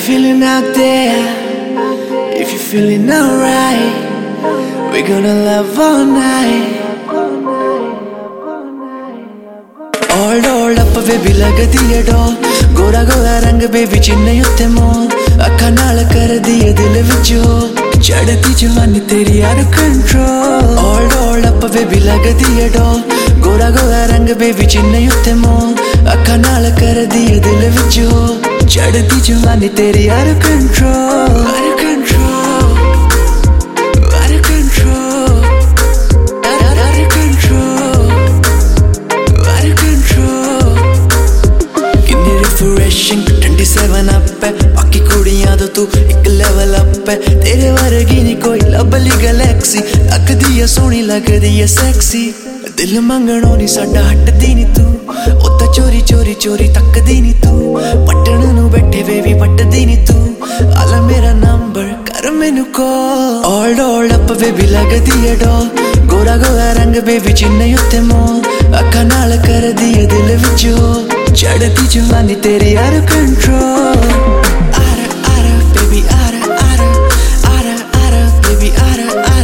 feeling out there? If you're feeling alright, we're gonna love all night. All up baby लगदी है doll, Gora Gora रंग baby चिन्ह उत्ते मोल, अखा नाल कर दिए दिल विच होल, चढ़ती जवानी तेरी out of control. All up baby लगदी है डॉल, गोरा गोरा रंग बेबी चिन्ह उत्ते मोल, अखा नाल कर दिए दिल विच होल, चढ़ती जवानी तेरी out of control. Out of control. ठंडी 7 अप है, बाकी कुड़ियां तो तू एक लेवल अप है, तेरे वर्गी नहीं कोई लभली गैलेक्सी, लगदी है सोहनी लगदी है सेक्सी, दिल मंगणों नहीं साडा हटदी नहीं तू, ओ तां चोरी चोरी चोरी तकदी नहीं तू, पटण नूं बैठे बेबी पटदी नहीं तू, आला मेरा नंबर कर मैनू कॉल. ऑल अप बेबी लगदी है डॉल, गोरा गोरा रंग बेबी चिन्ह उत्ते मोल, अखा नाल कर दिए दिल विच होल, चढ़ती जवानी तेरी out of control. Out of baby out of baby out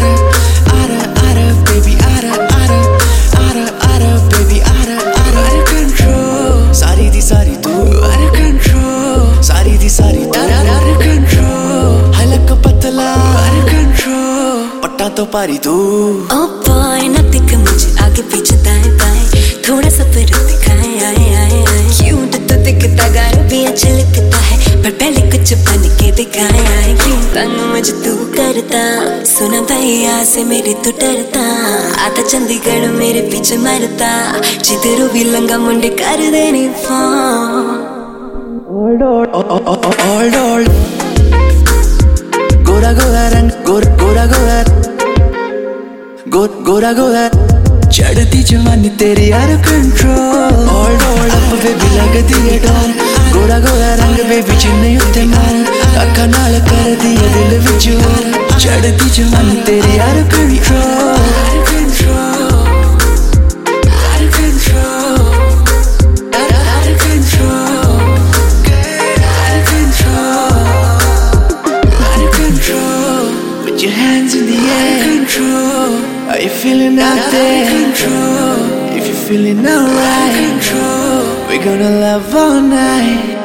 of baby out of baby out of control. सारी दी सारी तू out of control, सारी दी सारी तू out of control, हलक पतला out of control, पट्टा तो पारी तू. Oh boy ना दिख मुझे आगे पीछे दाएं बाएं, थोड़ा सा फिर दिखाए आए आए आए, क्यूट तो दिखता गाना भी अच्छा लगता है, पर पहले कुछ बन के दिखाए आए, क्यों तंग मुझे तू करता, सुना भैया से मेरे तू डरता, आता चंडीगढ़ मेरे पीछे मरता, जिधरों भी लंगा मुंडे कर देने फोन. All गोरा गोरा रंग गोरा गोरा गोरा गोरा, चढ़ती जवानी तेरी out of control. All up baby लगदी है डॉल, गोरा गोरा रंग बेबी चिन्ह उत्ते मोल, अखा नाल कर दिए दिल विच होल, चढ़ती जवानी तेरी out of control. Out of control. Out of control. Out of control. Out of control. Out of control. Put your hands in the air. Control. Are you feeling out there? Control. If you're feeling alright, we're gonna love all night.